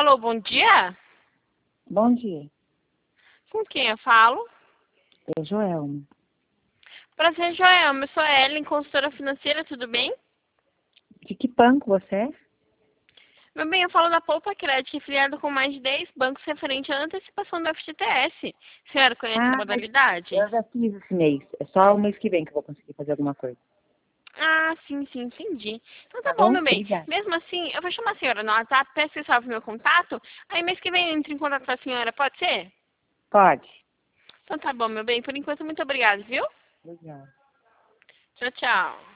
Alô, bom dia? Bom dia, Com quem eu falo? é Joelma. Prazer, Joelma. Eu sou a Ellen, consultora financeira, tudo bem? De que banco você é? Meu bem, eu falo da Poupa Crédito, filiado com mais de 10 bancos referente à antecipação do FGTS. A senhora conhece a Mas modalidade? eu já fiz esse mês. É só o mês que vem que eu vou conseguir fazer alguma coisa. Ah, sim, entendi. Então tá Tá bom, bom? meu bem. Obrigada. Mesmo assim, eu vou chamar a senhora no WhatsApp, peço que salve meu contato. Aí mês que vem eu entro em contato com a senhora, pode ser? Pode. Então tá bom, meu bem. Por enquanto, muito obrigada, viu? Obrigada. Tchau, tchau.